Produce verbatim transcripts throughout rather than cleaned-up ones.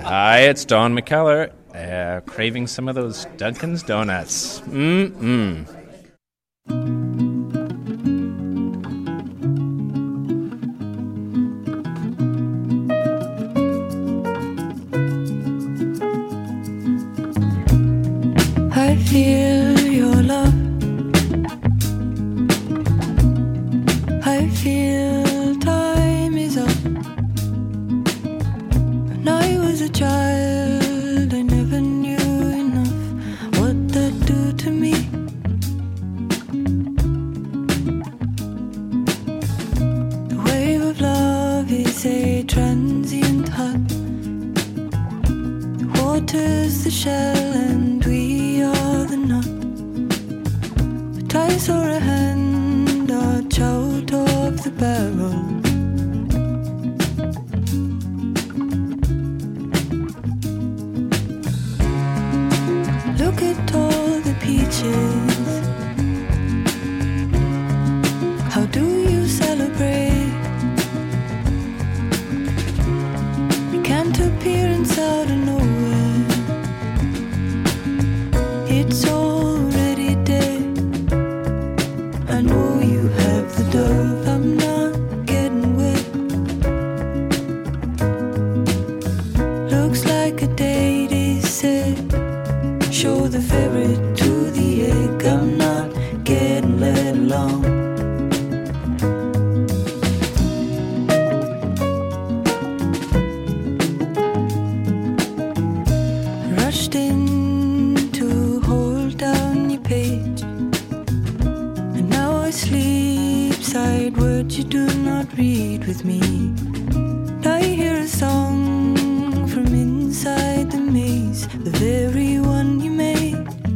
Hi, it's Don McKellar, uh, craving some of those Dunkin's Donuts. Mm-mm. I feel your love. I feel time is up. When I was a child, I never knew enough what that do to me. The wave of love is a transient hut. The water's the shell and we are the nut. But I saw a hand dodge out of the barrel. Look at all the peaches. How do you celebrate? You can't appearance out of nowhere. It's already dead. I know you have the dove. I'm not getting wet. Looks like a date is set. Show the ferret to the egg. I'm not getting let along. Rushed in to hold down your page, and now I sleep side words you do not read with me. And I hear a song from inside the maze, the very one you made.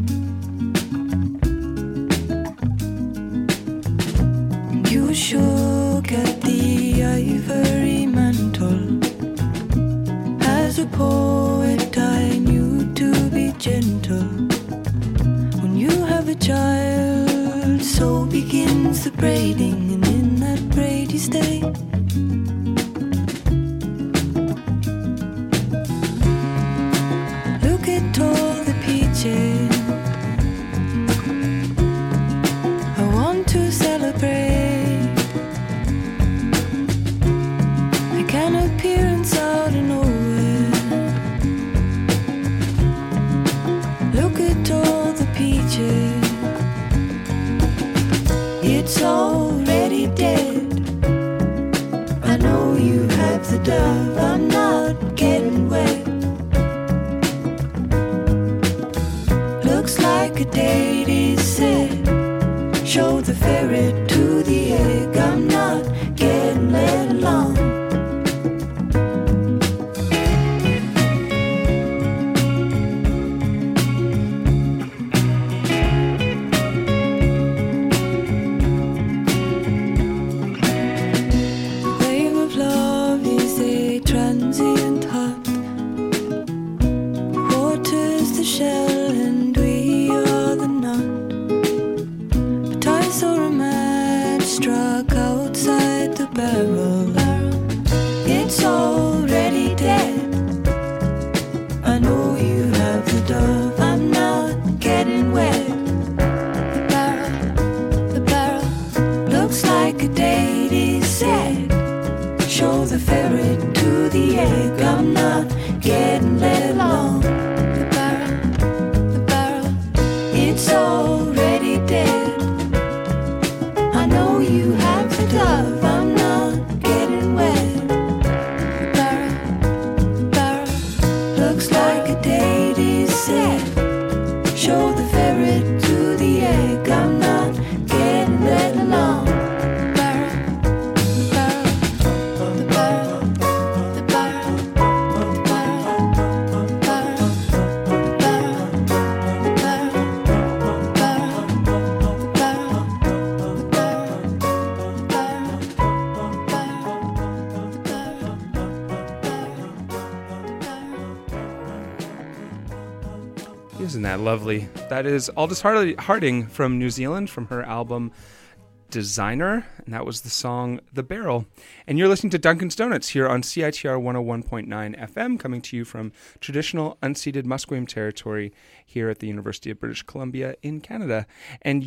And you shook at the ivory mantle. As a poet I knew to be gentle. When you have a child, so begins the braiding, and in that braid you stay. Look at all the peaches. I want to celebrate. I can appearance out of nowhere. Look at all the peaches. It's already dead. I know you have the dove. I'm not getting wet. Looks like a date is set. Show the ferret to the egg. I'm not getting let along. The wave of love is a transient hut. The water's the shell and we are the nut. But I saw a match struck outside the barrel. It's already dead. I know you have the dove. I'm not getting wet. The barrel, the barrel looks like a date is set. Show the ferret to the egg. I'm not getting let along. The barrel, the barrel, it's already dead. I know you have the dove. I'm not getting wet. The barrel, the barrel looks like a date is set. Show the ferret to the egg. I'm not getting let along. The barrel, the barrel, the barrel, the barrel, the barrel, the barrel, the barrel, the barrel, the barrel, the Isn't that lovely? That is Aldous Harding from New Zealand, from her album Designer, and that was the song The Barrel. And you're listening to Dunkin's Donuts here on C I T R one oh one point nine F M, coming to you from traditional unceded Musqueam territory here at the University of British Columbia in Canada. And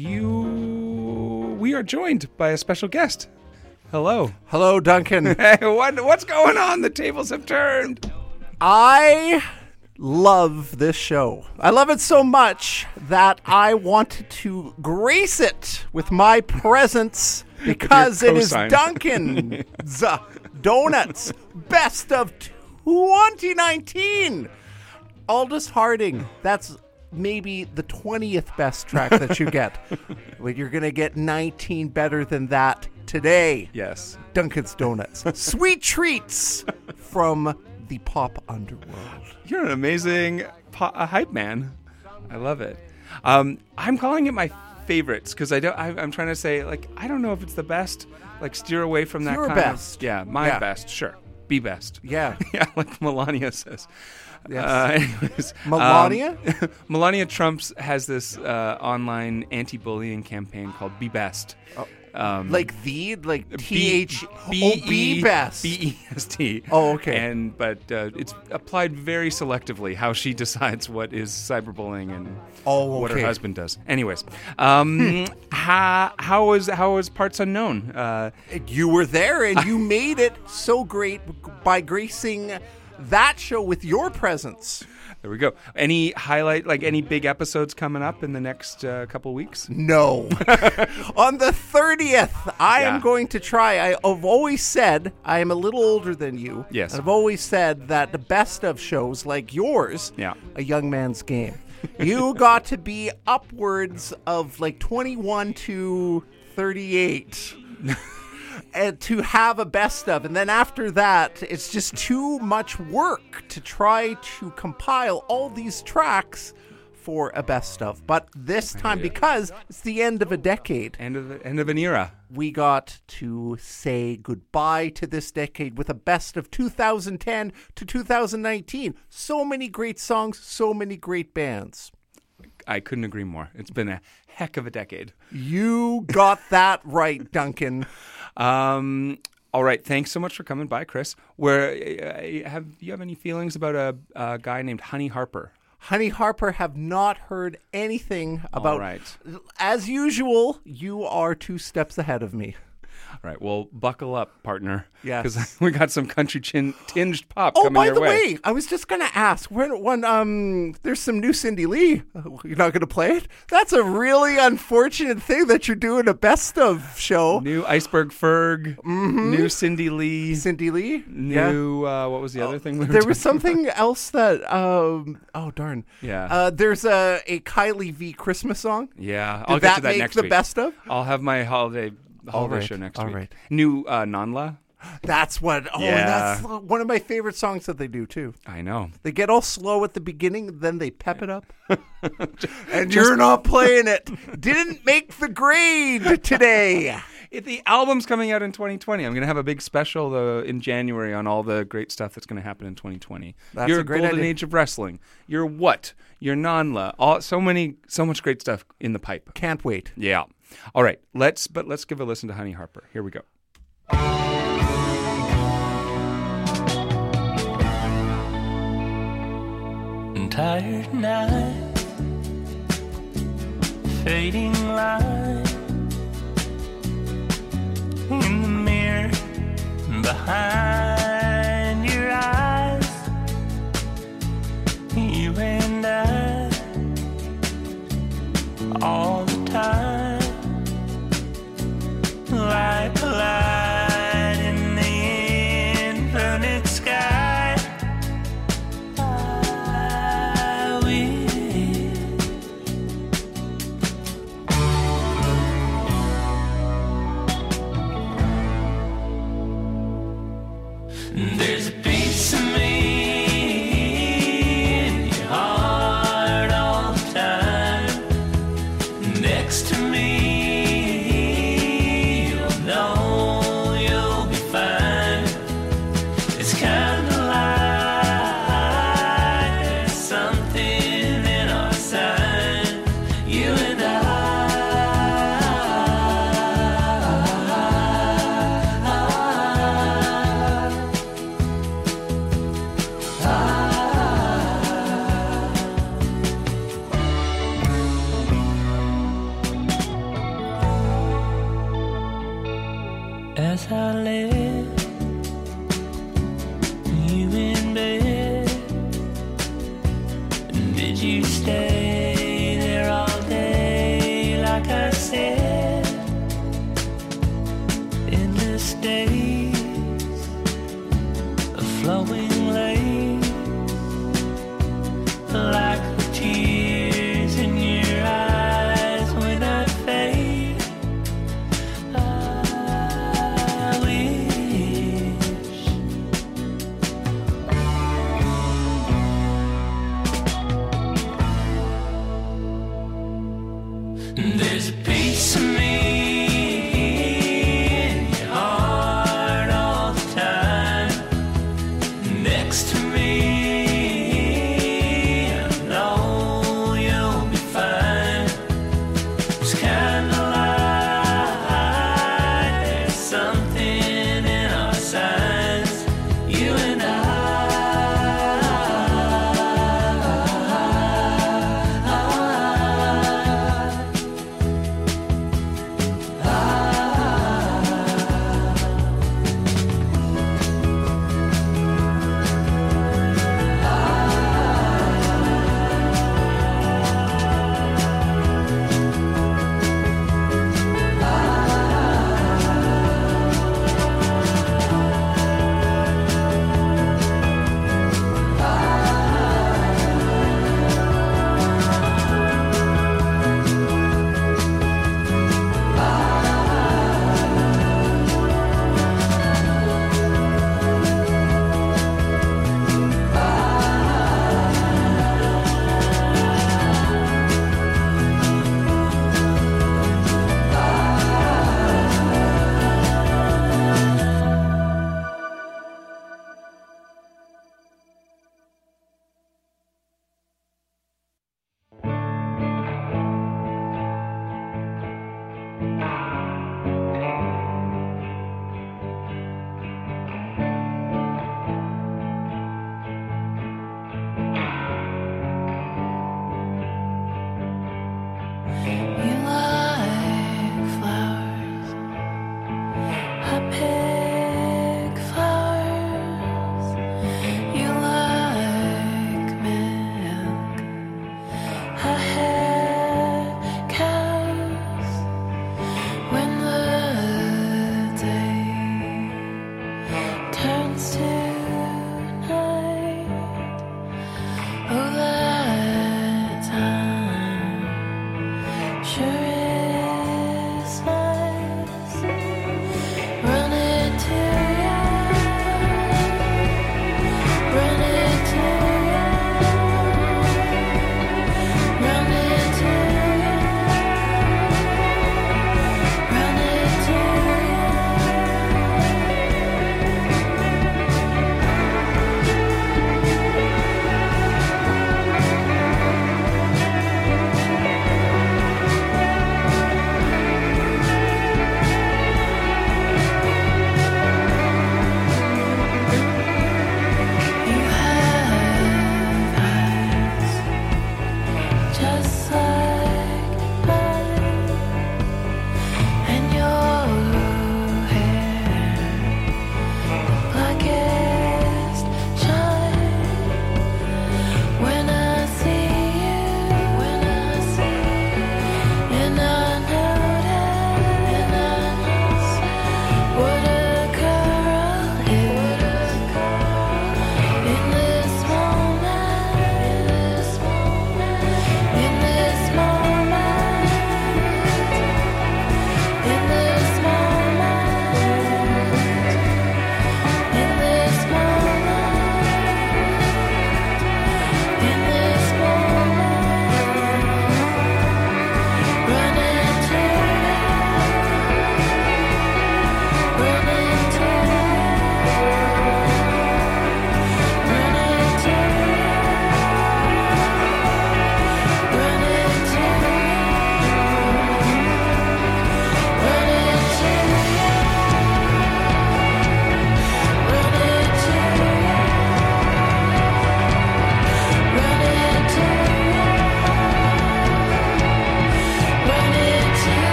you, we are joined by a special guest. Hello. Hello, Duncan. Hey, what, what's going on? The tables have turned. I love this show. I love it so much that I wanted to grace it with my presence because it is cosign. Dunkin's Donuts Best of twenty nineteen. Aldous Harding. That's maybe the twentieth best track that you get. But you're going to get nineteen better than that today. Yes. Dunkin's Donuts. Sweet treats from the pop underworld. You're an amazing po- a hype man. I love it. Um, I'm calling it my favorites because I don't. I, I'm trying to say like I don't know if it's the best. Like steer away from that. Your kind best. Of, yeah, my Yeah. best. Sure, be best. Yeah. Yeah, like Melania says. Yes. Uh, anyways, Melania? um, Melania Trump's has this uh, online anti-bullying campaign called Be Best. Oh. Um, Like the, like T B- H B O E B best. B E S T. Oh, okay. And but uh, it's applied very selectively how she decides what is cyberbullying and Oh, what her okay. husband does. Anyways, um, how how was how was Parts Unknown? Uh, You were there and you made it so great by gracing that show with your presence. there we go. Any highlight, like any big episodes coming up in the next uh, couple weeks? No. On the thirtieth, I Yeah. am going to try. I, I've always said, I am a little older than you. Yes. I've always said that the best of shows like yours, Yeah. a young man's game, you got to be upwards of like twenty-one to thirty-eight. And to have a best of, and then after that, it's just too much work to try to compile all these tracks for a best of. But this time, because it's the end of a decade, End of the, end of an era. we got to say goodbye to this decade with a best of two thousand ten to two thousand nineteen. So many great songs, so many great bands. I couldn't agree more. It's been a heck of a decade. You got that right, Duncan. Um, all right. Thanks so much for coming by, Chris. Where uh, have you have any feelings about a, a guy named Honey Harper? Honey Harper, have not heard anything about. All right. As usual, you are two steps ahead of me. All right. Well, buckle up, partner. Yes. Because we got some country chin- tinged pop Oh, coming by your the way. way, I was just gonna ask when when um there's some new Cindy Lee. You're not gonna play it? That's a really unfortunate thing that you're doing a best of show. New Iceberg Ferg. Mm-hmm. New Cindy Lee. Cindy Lee. New. Uh, what was the other thing? We were There was talking something else that um oh darn Yeah. uh, there's a a Kylie V Christmas song. about? Yeah. Did I'll get that to that make next the week. best of? I'll have my holiday holiday right, show next all week. right. New uh, Nanla. That's what. Oh, Yeah. that's one of my favorite songs that they do too. I know. They get all slow at the beginning, then they pep it up. And you're not playing it. Didn't make the grade today. It, the album's coming out in twenty twenty. I'm going to have a big special uh, in January on all the great stuff that's going to happen in twenty twenty. That's Your a great golden idea. age of wrestling. Your what? Your Nanla. All so many, so much great stuff in the pipe. Can't wait. Yeah. All right. Let's but let's give a listen to Honey Harper. Here we go. Tired night, fading light in the mirror behind your eyes. You and I, all the time, like a light in the infinite sky. I will. There's a piece of me in your heart all the time. And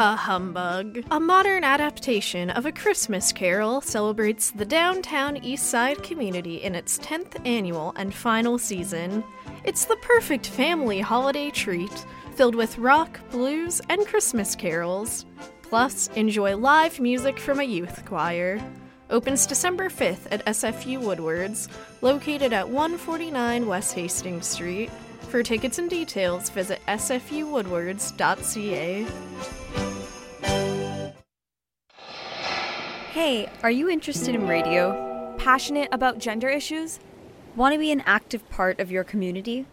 A humbug. A modern adaptation of A Christmas Carol celebrates the downtown East Side community in its tenth annual and final season. It's the perfect family holiday treat, filled with rock, blues, and Christmas carols. Plus, enjoy live music from a youth choir. Opens December fifth at S F U Woodwards, located at one forty-nine West Hastings Street. For tickets and details, visit s f u woodwards dot c a. Hey, are you interested in radio? Passionate about gender issues? Want to be an active part of your community?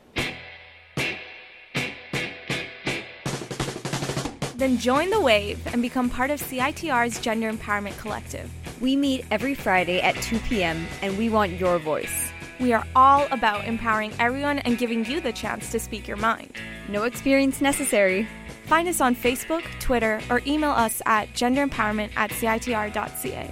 Then join the wave and become part of C I T R's Gender Empowerment Collective. We meet every Friday at two p.m. and we want your voice. We are all about empowering everyone and giving you the chance to speak your mind. No experience necessary. Find us on Facebook, Twitter, or email us at genderempowerment at c i t r dot c a.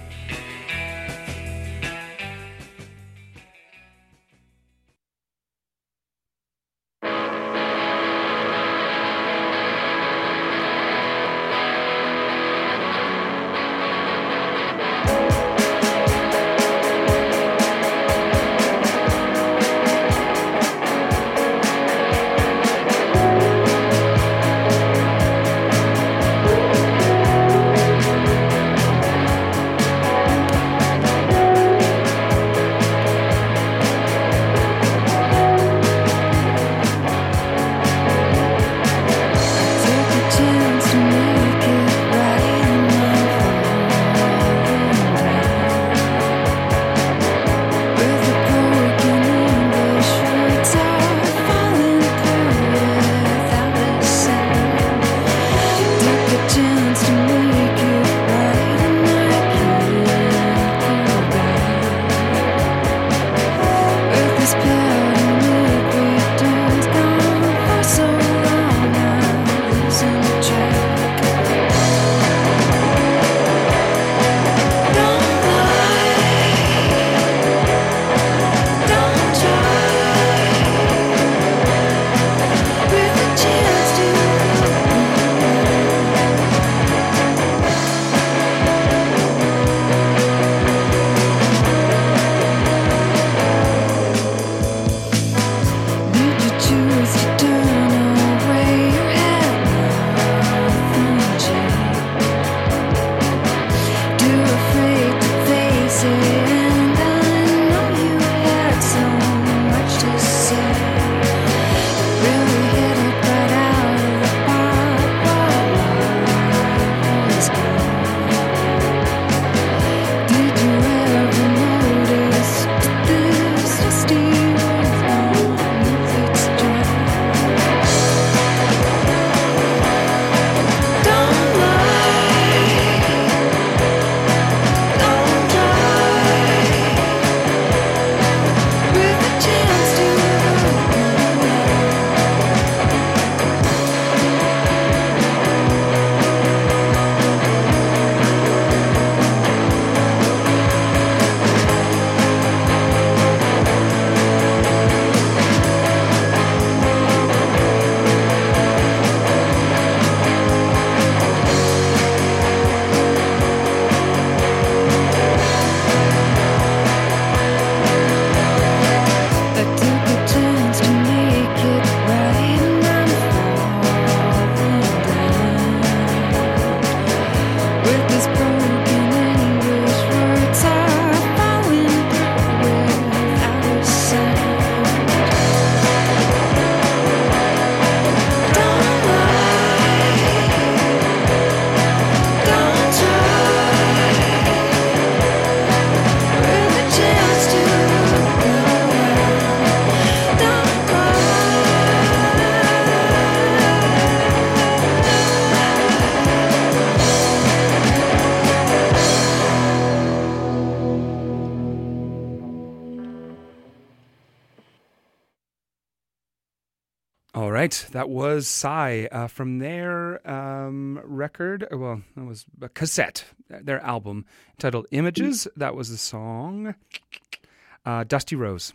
All right, that was Psy uh, from their um, record. Well, that was a cassette, their album entitled Images. That was the song uh, Dusty Rose.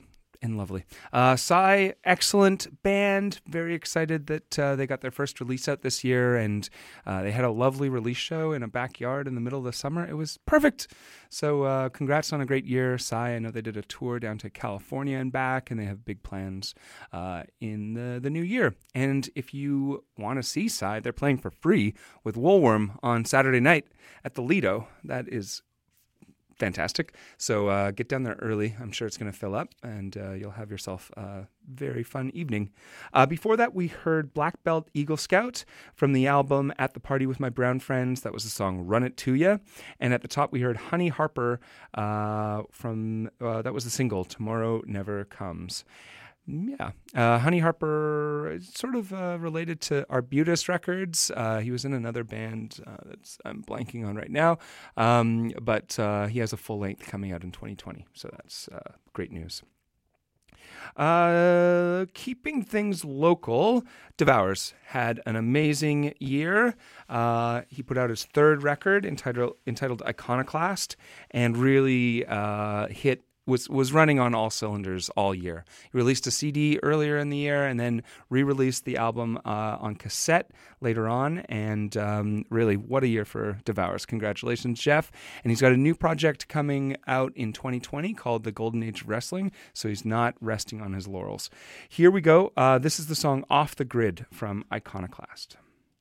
and lovely. Uh, Psy, excellent band. Very excited that uh, they got their first release out this year, and uh, they had a lovely release show in a backyard in the middle of the summer. It was perfect. So uh, congrats on a great year, Psy. I know they did a tour down to California and back, and they have big plans uh, in the, the new year. And if you want to see Psy, they're playing for free with Woolworm on Saturday night at the Lido. That is fantastic. So uh, get down there early. I'm sure it's going to fill up, and uh, you'll have yourself a very fun evening. Uh, before that, we heard Black Belt Eagle Scout from the album At the Party with My Brown Friends. That was the song Run It To Ya. And at the top, we heard Honey Harper uh, from, uh, that was the single Tomorrow Never Comes. Yeah. Uh, Honey Harper is sort of uh, related to Arbutus Records. Uh, he was in another band uh, that's I'm blanking on right now. Um, but uh, he has a full length coming out in twenty twenty. So that's uh, great news. Uh, keeping things local, Devours had an amazing year. Uh, he put out his third record entitled, entitled Iconoclast, and really uh, hit was was running on all cylinders all year. He released a C D earlier in the year and then re-released the album uh, on cassette later on, and um, really, what a year for Devours. Congratulations, Jeff. And he's got a new project coming out in twenty twenty called The Golden Age of Wrestling, so he's not resting on his laurels. Here we go. Uh, this is the song Off the Grid from Iconoclast.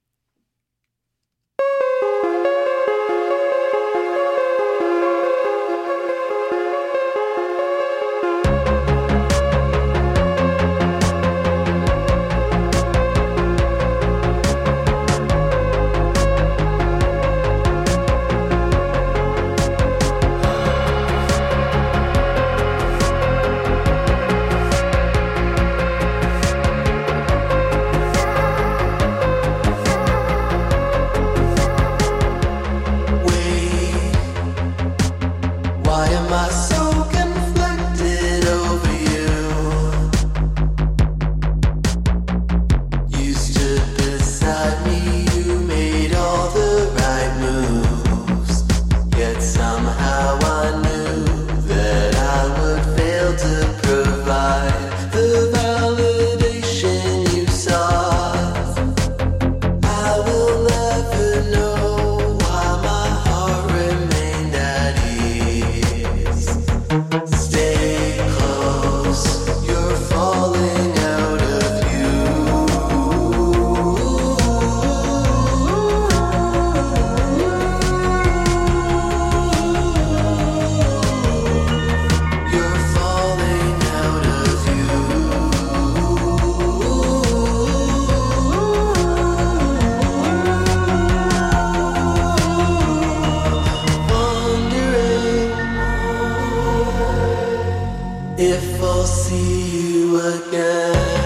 If I'll see you again.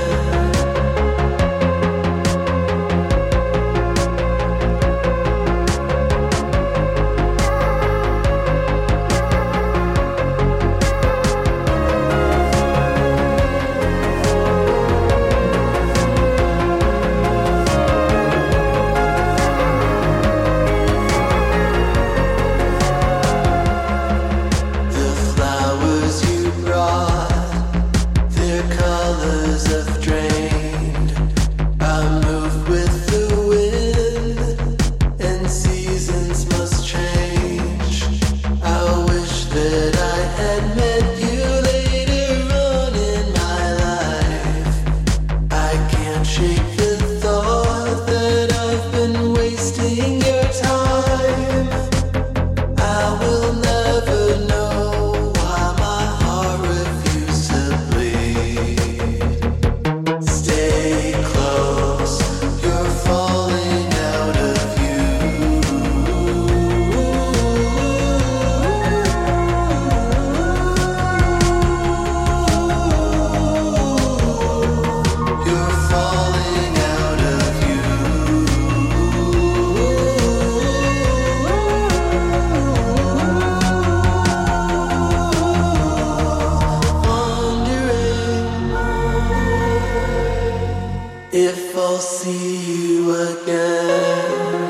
If I'll see you again.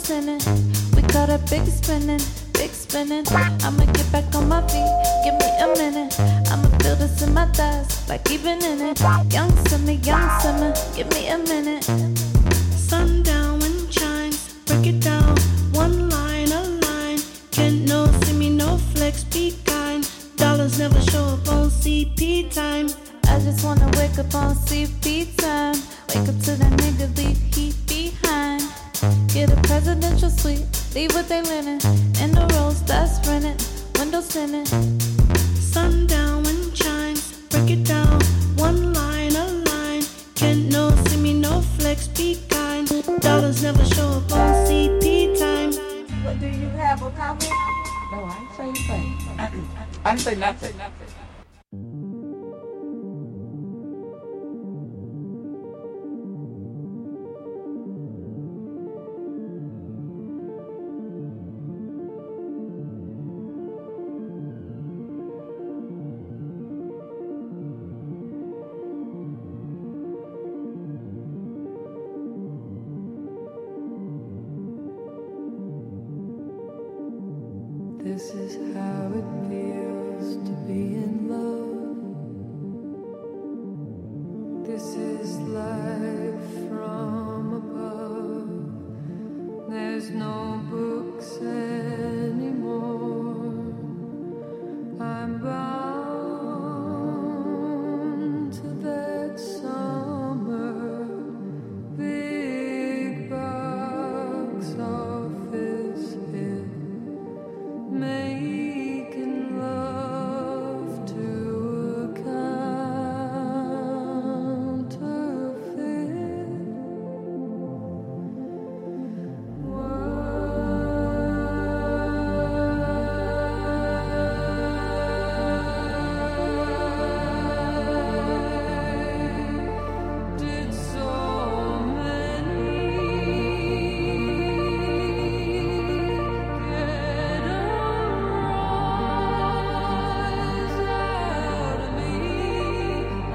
sinning. We got a big spinning, big spinning. I'ma get back on my feet, give me a minute. I'ma feel this in my thighs, like even in it. Young summer, young summer, give me a minute. Sundown when chimes, break it down. One line, a line. Can't no, see me, no flex, be kind. Dollars never show up on C P time. I just wanna wake up on C P time. Wake up to that nigga, leave heat behind. Get a presidential suite, leave with they linen. In the rolls, that's rented, windows tinted. Sundown when chimes, break it down. One line, a line. Can't no, see me, no flex, be kind. Dollars never show up on C P time. What do you have a comment? No, I ain't say anything. I didn't say nothing. This is how it feels to be in love. This is life from above. There's no books anymore. I'm bound to that summer big box office hit. Making love to a counterfeit. Why did so many get a rise out of me? I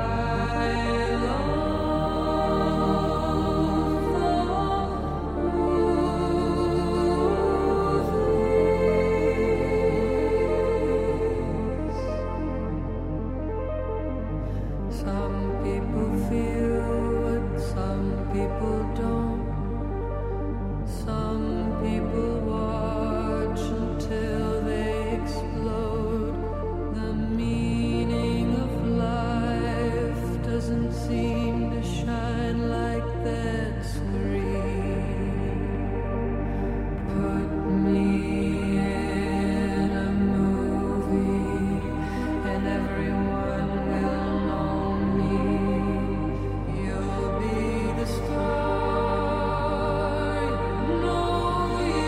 love some people feel what some people don't. Some people watch until they explode. The meaning of life doesn't seem to shine like that screen. Put me in a movie and everyone will know me. You'll be the star, you know you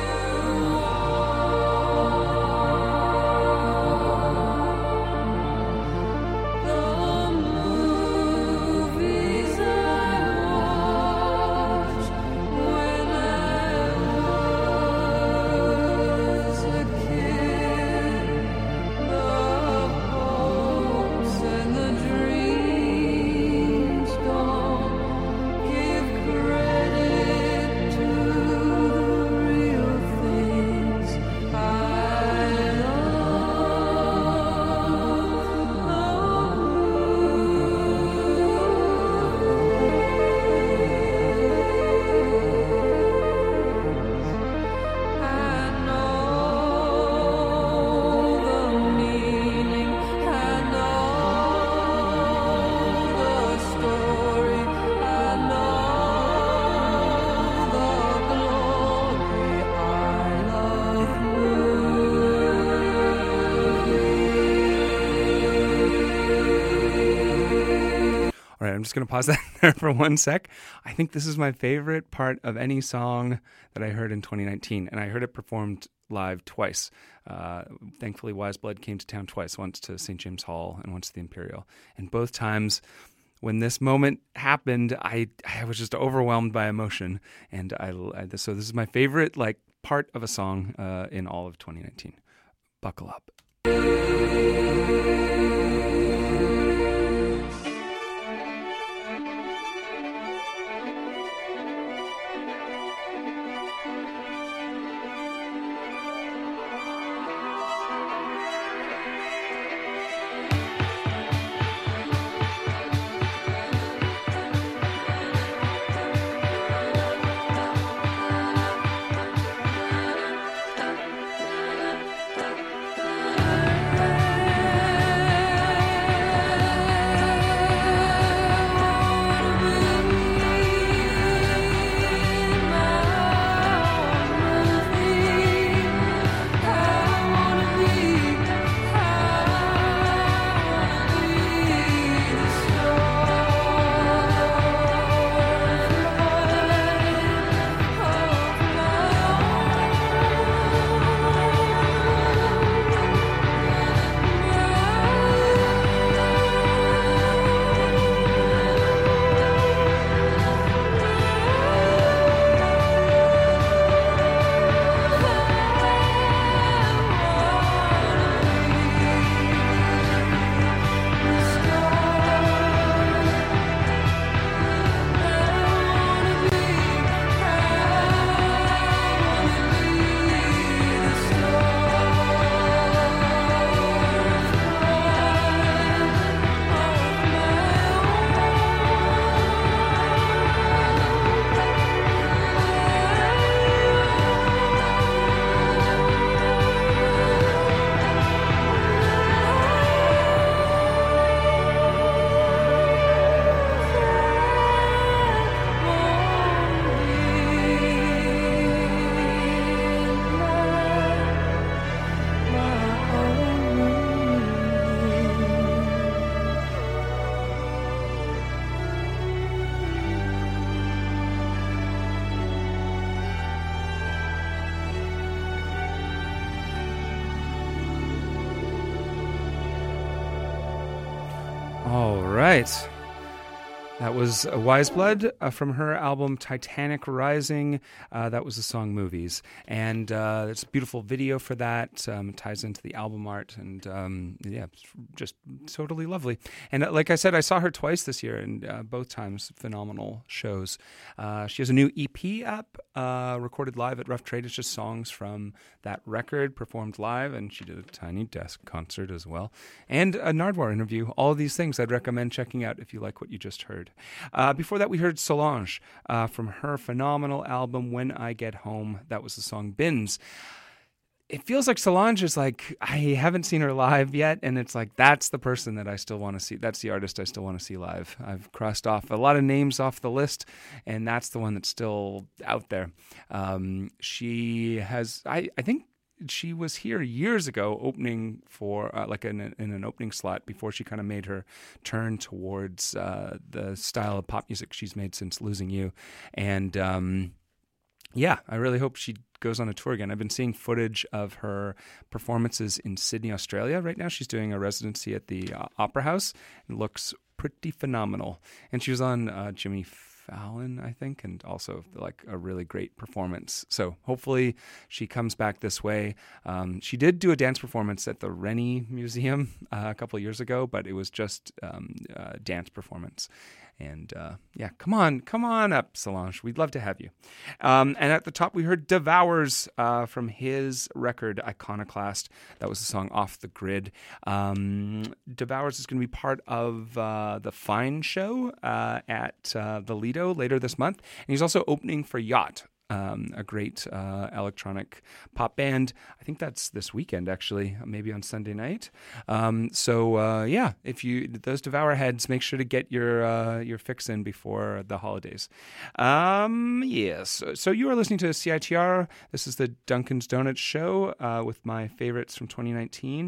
are. The movies I watched when I was a kid, the hopes and the dreams don't give credit to the real things I I know the meaning, I know the story, I know the glory. I love All right, I'm just going to pause that there for one sec. I think this is my favorite part of any song that I heard in twenty nineteen, and I heard it performed live twice. Uh, thankfully, Wise Blood came to town twice, once to Saint James Hall and once to the Imperial. And both times when this moment happened, I I was just overwhelmed by emotion. And I, I so this is my favorite like part of a song uh, in all of twenty nineteen. Buckle up. All right. That was Wise Blood uh, from her album Titanic Rising. Uh, that was the song Movies. And uh, there's a beautiful video for that. Um, it ties into the album art. And um, yeah, it's just totally lovely. And uh, like I said, I saw her twice this year, and uh, both times phenomenal shows. Uh, she has a new E P up, uh, recorded live at Rough Trade. It's just songs from that record performed live. And she did a Tiny Desk concert as well. And a Nardwuar interview. All of these things I'd recommend checking out if you like what you just heard. Uh, before that, we heard Solange uh, from her phenomenal album When I Get Home. That was the song Bins. It feels like Solange is like, I haven't seen her live yet, and it's like, that's the person that I still want to see. That's the artist I still want to see live. I've crossed off a lot of names off the list, and that's the one that's still out there. Um, she has, I, I think, she was here years ago opening for uh, like in, a, in an opening slot before she kind of made her turn towards uh, the style of pop music she's made since Losing You. And um, yeah, I really hope she goes on a tour again. I've been seeing footage of her performances in Sydney, Australia. Right now she's doing a residency at the uh, Opera House. It looks pretty phenomenal. And she was on uh, Jimmy Fallon, I think, and also like a really great performance. So hopefully she comes back this way. Um, she did do a dance performance at the Rennie Museum uh, a couple of years ago, but it was just um, a dance performance. And uh, yeah, come on, come on up, Solange. We'd love to have you. Um, and at the top, we heard Devours uh, from his record Iconoclast. That was the song Off the Grid. Um, Devours is going to be part of uh, the Fine show uh, at uh, the Lido later this month. And he's also opening for Yacht. Um, a great uh, electronic pop band. I think that's this weekend, actually, maybe on Sunday night. Um, so uh, yeah, if you those Devour heads, make sure to get your uh, your fix in before the holidays. Um, yes. So, so you are listening to C I T R. This is the Dunkin's Donuts show uh, with my favorites from twenty nineteen,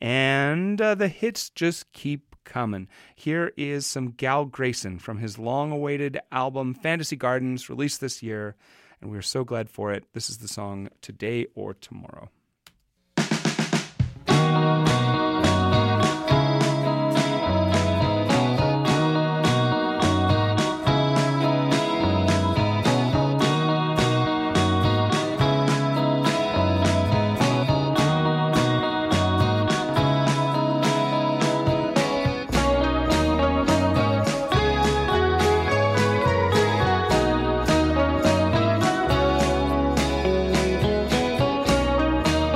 and uh, the hits just keep coming. Here is some Gal Grayson from his long-awaited album Fantasy Gardens, released this year. And we're so glad for it. This is the song Today or Tomorrow. Today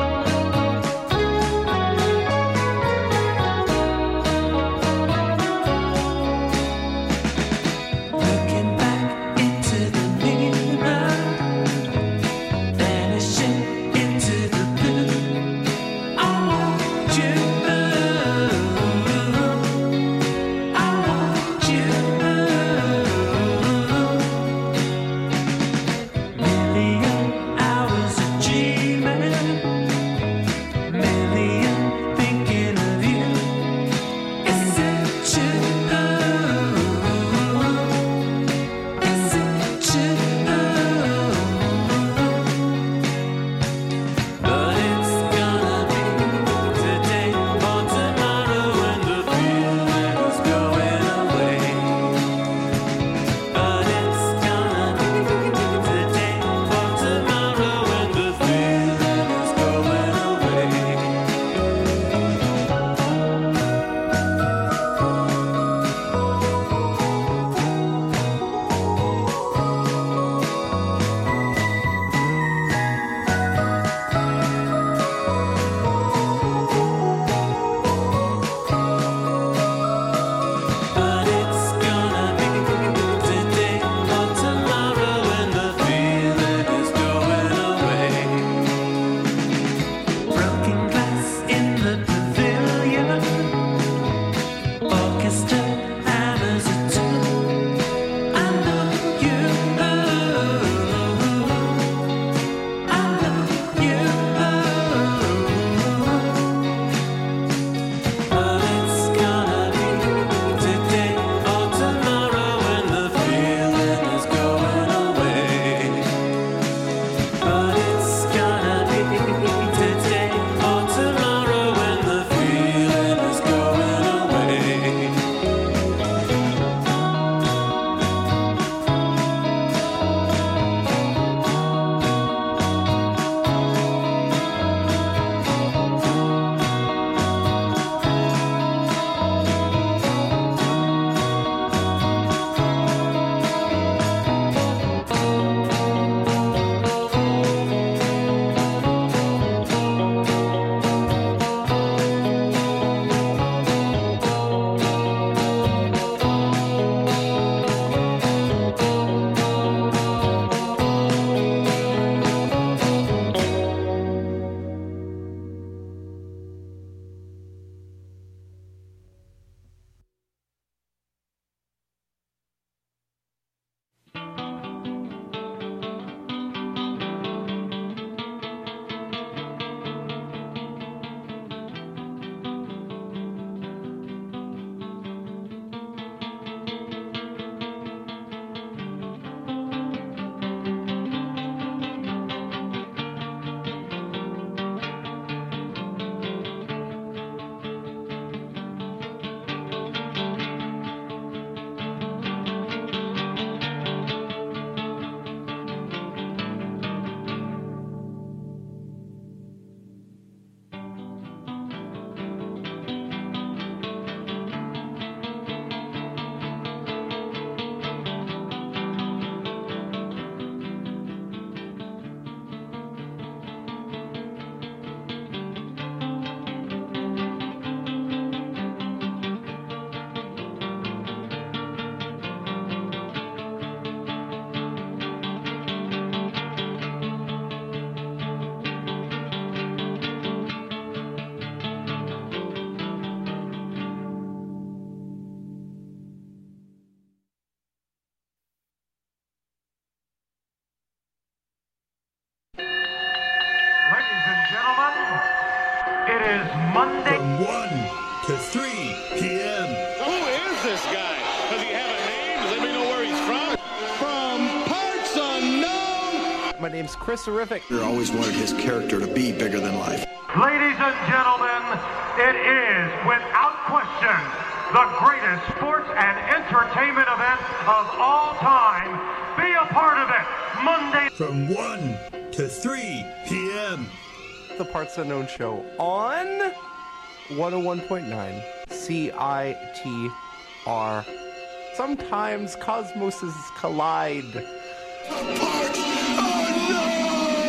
and gentlemen, it is Monday. From one to three p.m. Who is this guy? Does he have a name? Does anybody know where he's from? From parts unknown. My name's Chris Horrific. I always wanted his character to be bigger than life. Ladies and gentlemen, it is, without question, the greatest sports and entertainment event of all time. Be a part of it, Monday. From one to three p.m. The Parts Unknown Show on one oh one point nine C I T R. Sometimes cosmoses collide. Parts Unknown!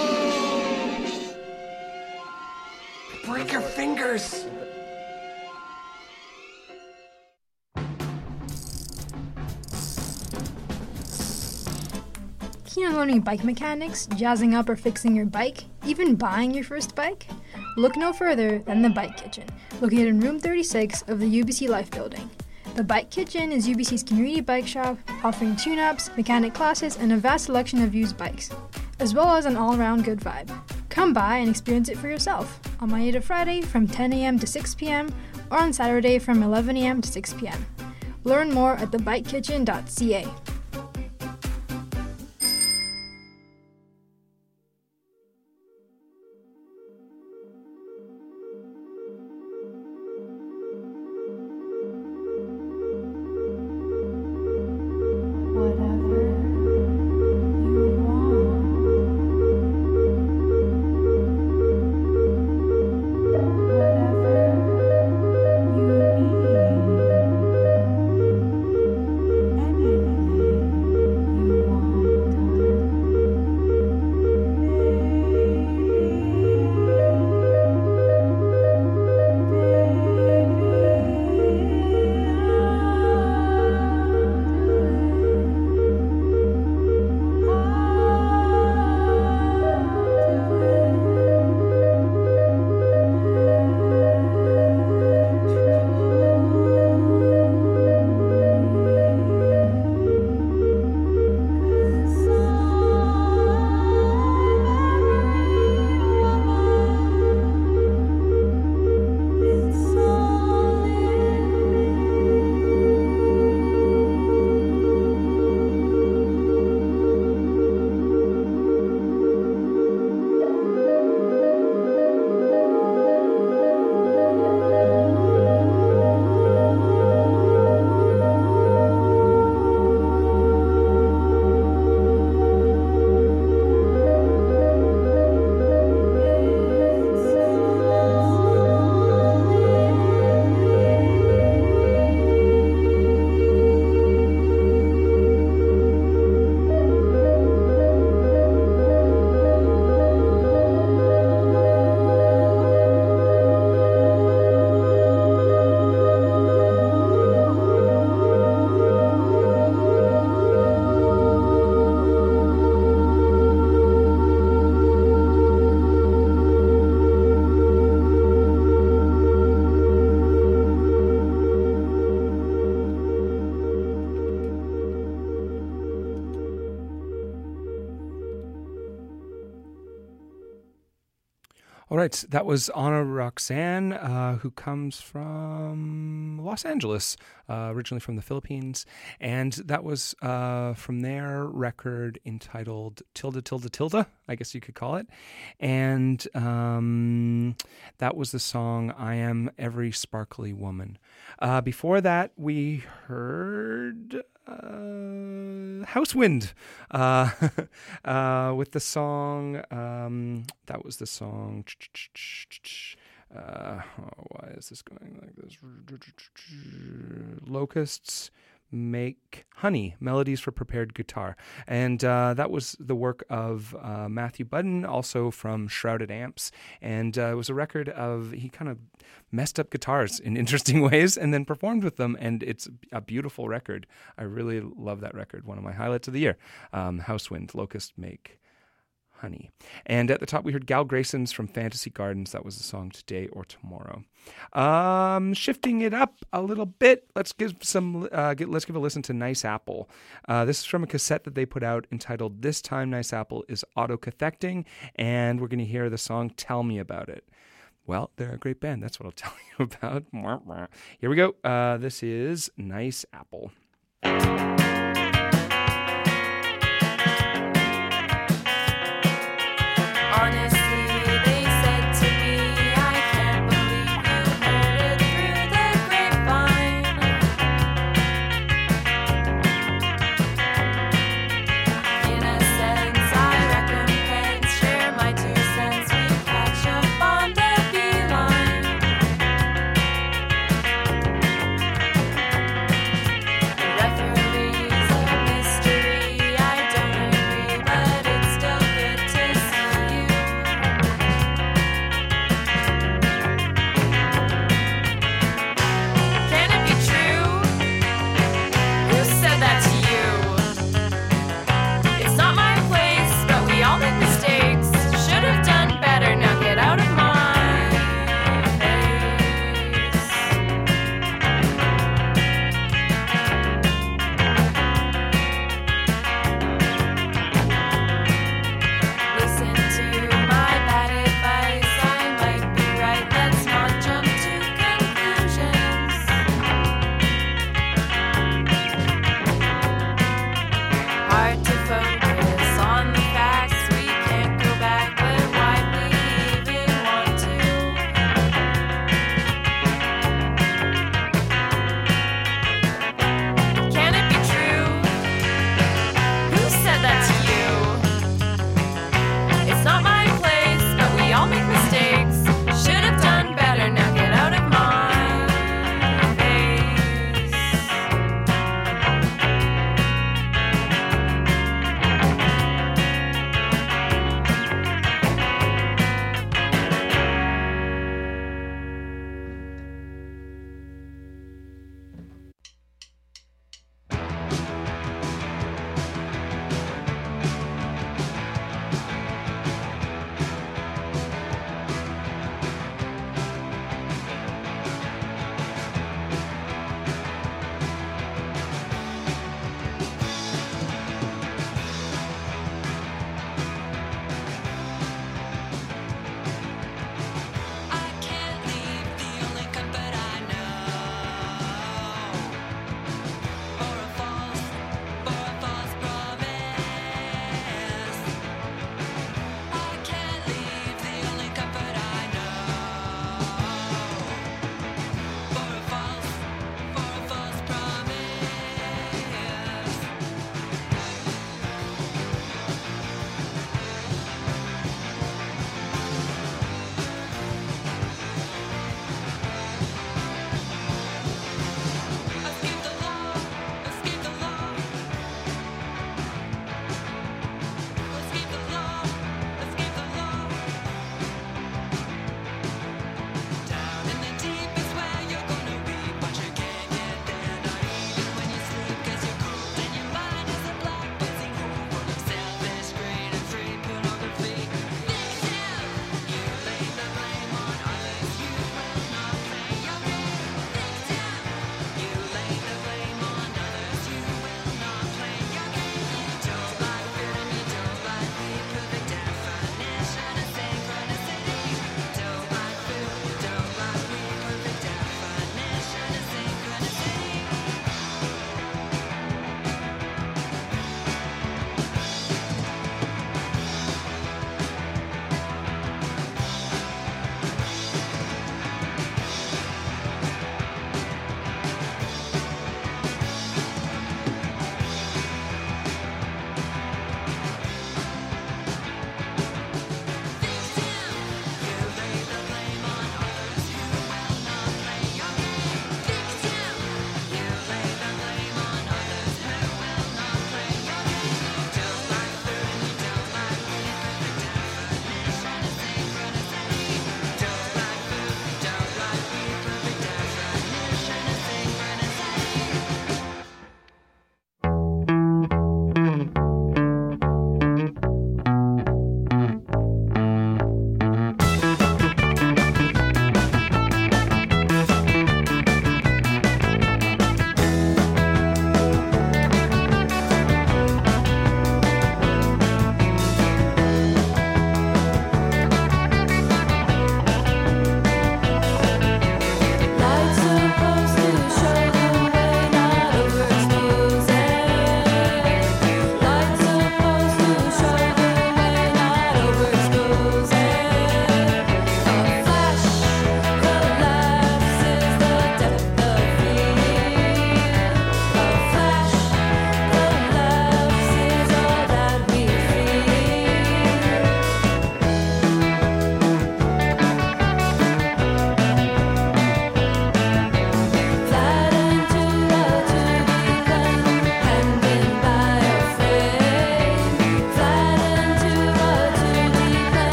Break your fingers! Keen on learning bike mechanics, jazzing up or fixing your bike, even buying your first bike? Look no further than the Bike Kitchen, located in room thirty-six of the U B C Life building. The Bike Kitchen is U B C's community bike shop, offering tune-ups, mechanic classes, and a vast selection of used bikes, as well as an all-around good vibe. Come by and experience it for yourself on Monday to Friday from ten a.m. to six p.m. or on Saturday from eleven a.m. to six p.m. Learn more at the bike kitchen dot c a. All right, that was Anna Roxanne, uh, who comes from Los Angeles, uh, originally from the Philippines. And that was uh, from their record entitled Tilda, Tilda, Tilda, I guess you could call it. And um, that was the song I Am Every Sparkly Woman. Uh, before that, we heard uh, Housewind uh, uh, with the song, um, that was the song, uh, oh, why is this going like this? Locusts Make Honey, Melodies for Prepared Guitar. And uh, that was the work of uh, Matthew Budden, also from Shrouded Amps. And uh, it was a record of, he kind of messed up guitars in interesting ways and then performed with them. And it's a beautiful record. I really love that record. One of my highlights of the year. Um, Housewind, Locust Make Honey. And at the top, we heard Gal Grayson's from Fantasy Gardens. That was the song Today or Tomorrow. Um, shifting it up a little bit, let's give some. Uh, get, let's give a listen to Nice Apple. Uh, this is from a cassette that they put out entitled "This Time Nice Apple is Autocathecting," and we're going to hear the song "Tell Me About It." Well, they're a great band. That's what I'll tell you about. Here we go. Uh, this is Nice Apple. Honestly, they said to me, I can't believe you heard it through the grapevine. In a sense, I recompense, share my two cents, we catch up on the beeline. The referee's a mystery, I don't agree, but it's still good to see you.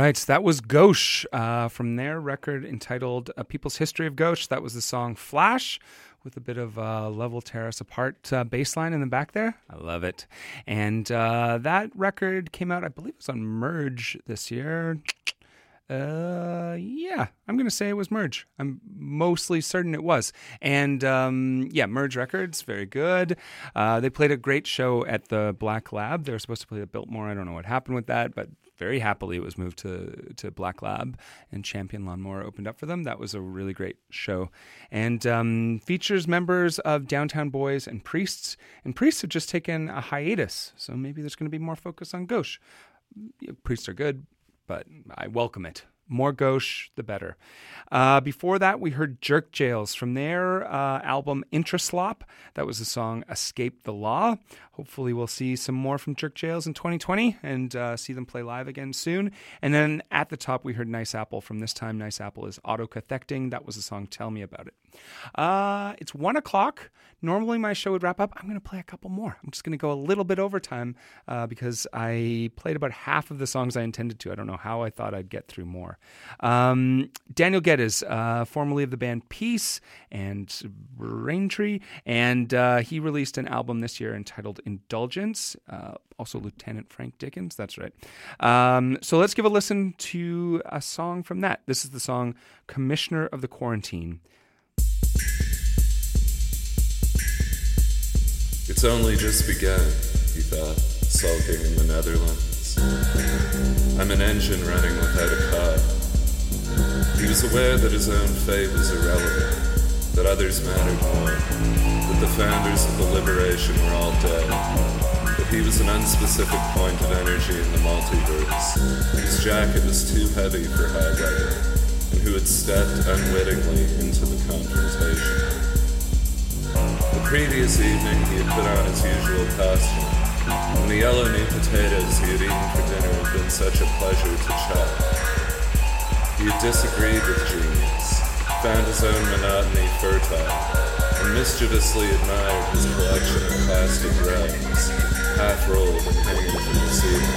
right, so that was Gauche uh, from their record entitled A People's History of Gauche. That was the song Flash, with a bit of uh, Level Tear Us Apart uh, bass line in the back there. I love it. And uh, that record came out, I believe it was on Merge this year. Uh, yeah, I'm going to say it was Merge. I'm mostly certain it was. And um, yeah, Merge Records, very good. Uh, they played a great show at the Black Lab. They were supposed to play at Biltmore. I don't know what happened with that, but very happily it was moved to, to Black Lab, and Champion Lawnmower opened up for them. That was a really great show. And um, features members of Downtown Boys and Priests. And Priests have just taken a hiatus, so maybe there's going to be more focus on Gauche. Priests are good, but I welcome it. More Gauche, the better. Uh, before that, we heard Jerk Jails from their uh, album Intraslop. That was the song Escape the Law. Hopefully we'll see some more from Jerk Jails in twenty twenty and uh, see them play live again soon. And then at the top, we heard Nice Apple from this time. Nice Apple is Autocathecting. That was the song Tell Me About It. Uh, it's one o'clock. Normally my show would wrap up. I'm going to play a couple more. I'm just going to go a little bit over time uh, because I played about half of the songs I intended to. I don't know how I thought I'd get through more. Um, Daniel Geddes, uh, formerly of the band Peace and Raintree, and uh, he released an album this year entitled Indulgence, uh, also Lieutenant Frank Dickens, that's right. Um, so let's give a listen to a song from that. This is the song Commissioner of the Quarantine. It's only just begun, he thought, sulking in the Netherlands. I'm an engine running without a cog. He was aware that his own fate was irrelevant, that others mattered more, that the founders of the liberation were all dead, that he was an unspecific point of energy in the multiverse, whose jacket was too heavy for high weather, and who had stepped unwittingly into the confrontation. The previous evening he had put on his usual costume, and the yellow meat potatoes he had eaten for dinner had been such a pleasure to chop. He had disagreed with genius, found his own monotony fertile, and mischievously admired his collection of plastic rags, half-rolled and hanging from the ceiling.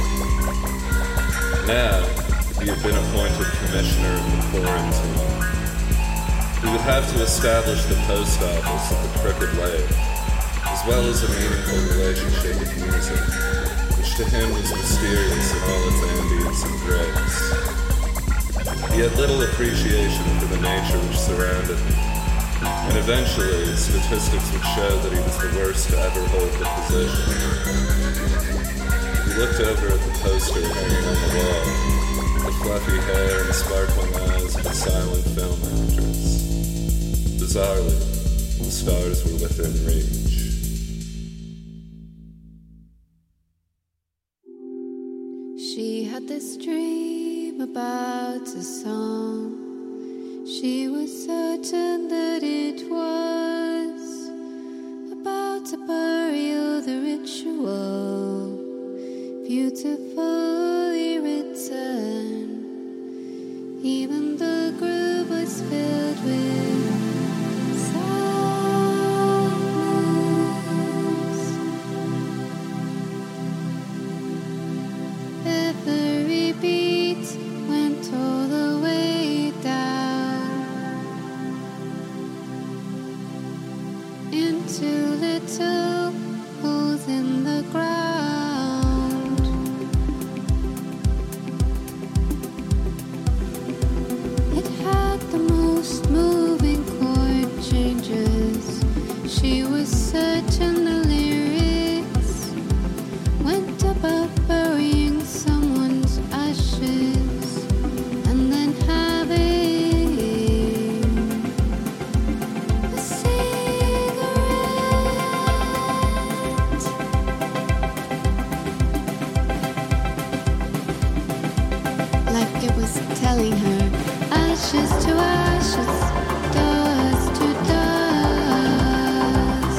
Now, he had been appointed commissioner of the quarantine. He would have to establish the post office at the Crooked Lake, as well as a meaningful relationship with music, which to him was mysterious in all its ambience and grace. He had little appreciation for the nature which surrounded him, and eventually statistics would show that he was the worst to ever hold the position. He looked over at the poster hanging on the wall, the fluffy hair and sparkling eyes of a silent film actress. Bizarrely, the stars were within reach. She had this dream about a song. She was certain that it was about a burial, the ritual, beautifully written. Even the groove was filled with every beat went all the way down into little holes in the ground. It had the most moving chord changes. She was certain the lyrics went about burying someone's ashes and then having a cigarette. Like it was telling her, ashes to ashes, dust to dust.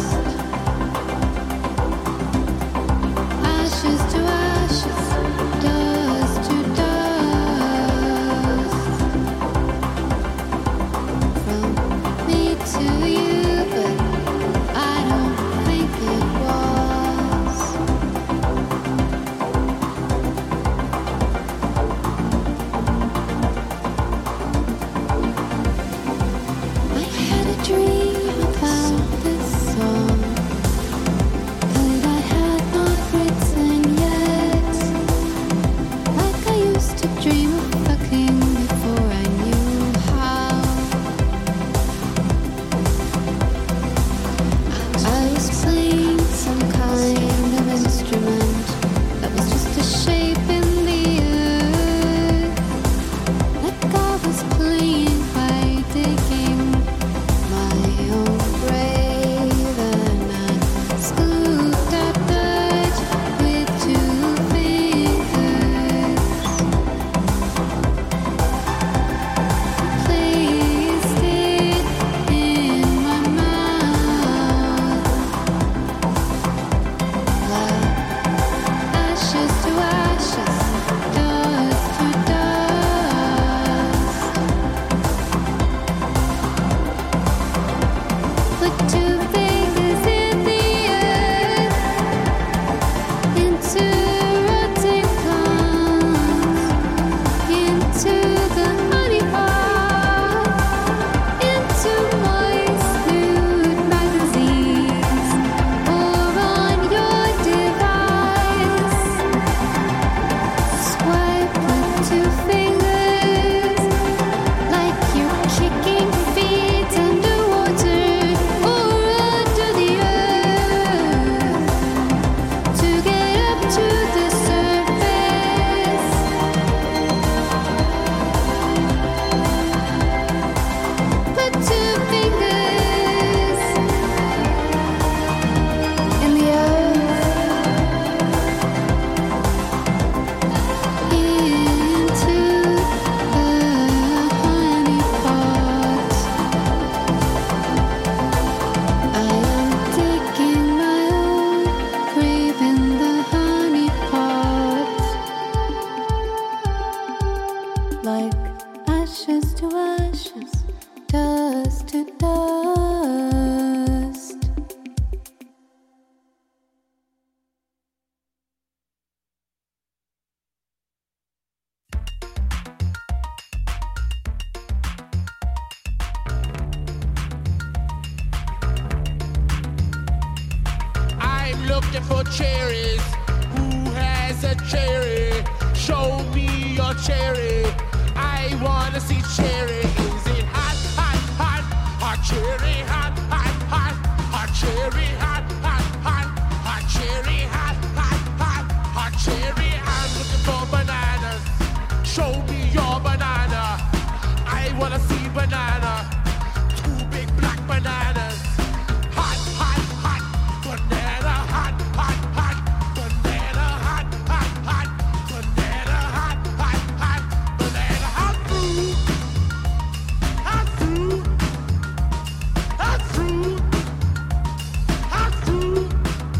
looking for cherries. Who has a cherry? Show me your cherry. I wanna see cherry. Is it hot, hot, hot? Hot cherry, hot, hot, hot. Hot cherry, hot, hot, hot. Hot cherry, hot, hot, hot. Hot cherry, I'm looking for bananas. Show me your banana. I wanna see banana. Two big black bananas. Hot, hot, hot. Banana, hot, hot, hot. Banana, hot, hot, hot. Banana, hot, hot, hot. Banana, hot fruit. Hot fruit. Hot fruit. Hot fruit.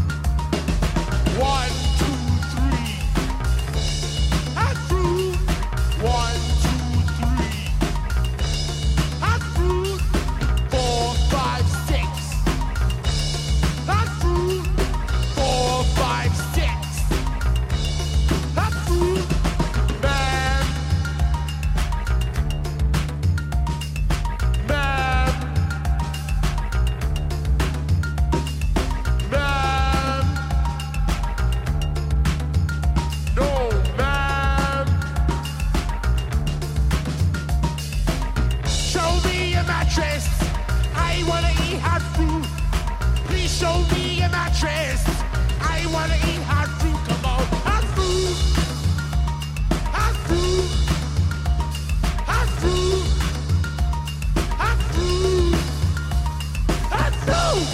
One, two, three. Hot fruit. One, two, three. Hot fruit. Four, five, six. Hot fruit. Four, five, six. Hot fruit. Man. Man. Man. No, man. Show me a mattress. I wanna eat hot fruit. Please show me a mattress. I wanna eat hot fruit. Come on, hot fruit. Hot fruit. Hot fruit. Hot fruit. Hot fruit.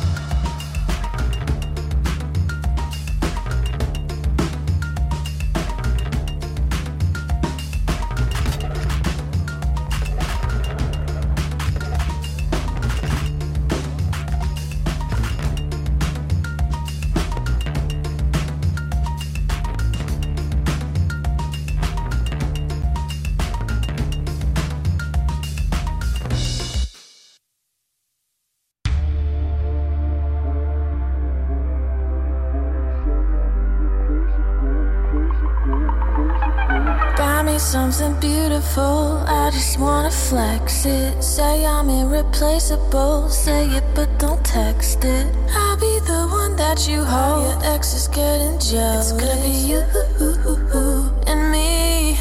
Buy me something beautiful, I just wanna flex it. Say I'm irreplaceable, say it but don't text it. I'll be the one that you hold, your ex is getting jealous. It's gonna be you and me.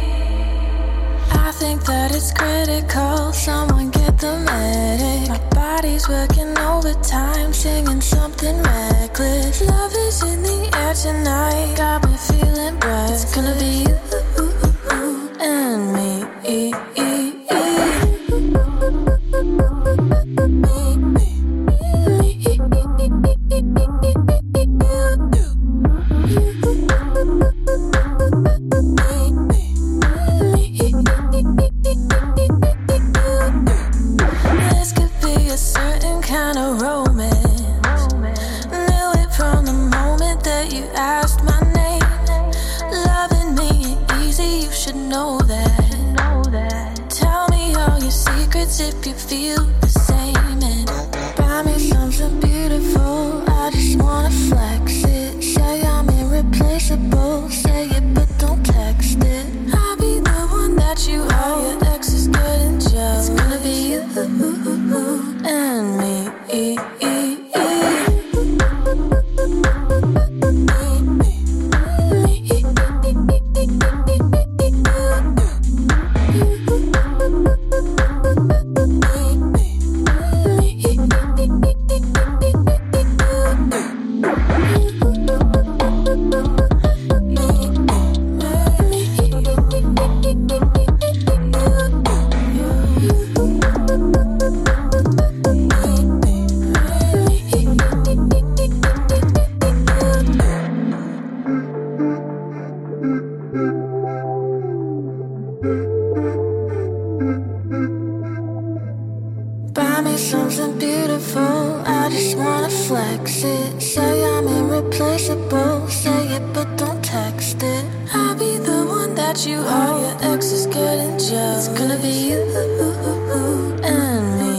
I think that it's critical, someone get the medic. My body's working overtime, singing something reckless. Love is in the air tonight, got me feeling bright. It's gonna be you and me. This could be a certain kind of romance. Knew it from the moment that you asked my name. Loving me ain't easy, you should know that. Tell me all your secrets if you feel the same. And buy me something beautiful, I just wanna flex it. Say I'm irreplaceable, say it but don't text it. I'll be the one that you hold, your ex is getting jealous. It's gonna be you and me. Buy me something beautiful, I just wanna flex it. Say I'm irreplaceable, say it but don't text it. I'll be the one that you hold, your ex is getting jealous. It's gonna be you and me.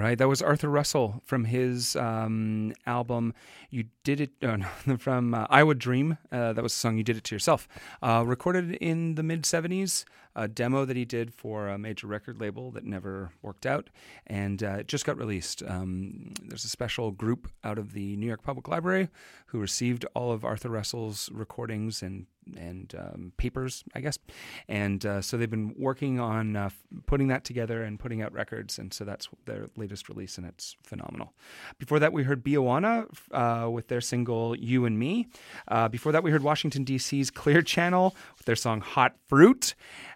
right. That was Arthur Russell from his um, album You Did It, oh, no, from uh, I Would Dream. Uh, that was the song You Did It to Yourself. Uh, recorded in the mid-seventies, a demo that he did for a major record label that never worked out, and uh, it just got released. Um, there's a special group out of the New York Public Library who received all of Arthur Russell's recordings and and um, papers, I guess. And uh, so they've been working on uh, putting that together and putting out records, and so that's their latest release, and it's phenomenal. Before that, we heard Bioana uh, with their single You and Me. Uh, before that, we heard Washington, D C's Clear Channel with their song Hot Fruit.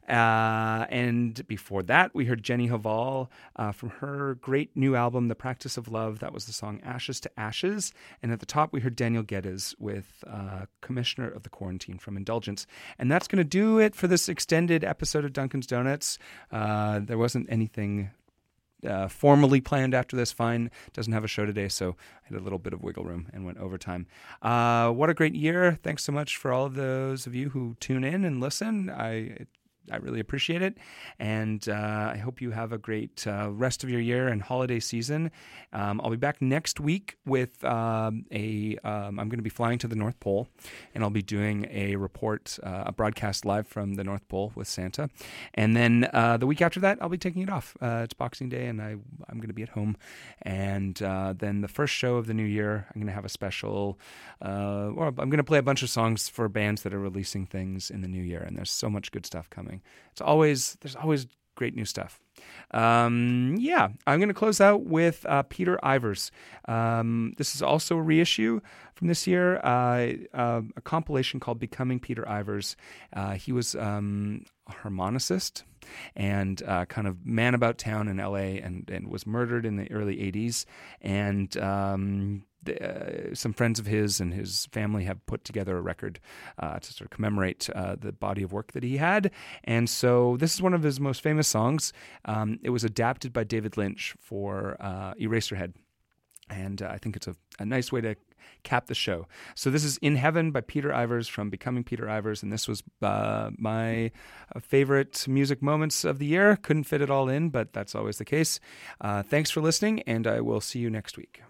Uh, and before that, we heard Jenny Haval uh, from her great new album, The Practice of Love. That was the song Ashes to Ashes. And at the top, we heard Daniel Geddes with uh, Commissioner of the Quarantine from Indulgence. And that's going to do it for this extended episode of Dunkin's Donuts. Uh, there wasn't anything Uh, formally planned after this. Fine doesn't have a show today, so I had a little bit of wiggle room and went overtime. Uh, what a great year. Thanks so much for all of those of you who tune in and listen. I it, I really appreciate it, and uh, I hope you have a great uh, rest of your year and holiday season. Um, I'll be back next week with um, a. Um, I'm going to be flying to the North Pole, and I'll be doing a report, uh, a broadcast live from the North Pole with Santa, and then uh, the week after that, I'll be taking it off. Uh, it's Boxing Day, and I I'm going to be at home, and uh, then the first show of the new year, I'm going to have a special. Uh, or I'm going to play a bunch of songs for bands that are releasing things in the new year, and there's so much good stuff coming. It's always there's always great new stuff. Um, yeah, I'm going to close out with uh, Peter Ivers. Um, this is also a reissue from this year, uh, uh, a compilation called Becoming Peter Ivers. Uh, he was um, a harmonicist and uh, kind of man about town in L A, and, and was murdered in the early eighties. And um, the, uh, some friends of his and his family have put together a record uh, to sort of commemorate uh, the body of work that he had. And so this is one of his most famous songs. Um, it was adapted by David Lynch for uh, Eraserhead. And uh, I think it's a, a nice way to cap the show. So this is In Heaven by Peter Ivers from Becoming Peter Ivers, and this was uh, my favorite music moments of the year. Couldn't fit it all in, but that's always the case. Uh, thanks for listening, and I will see you next week.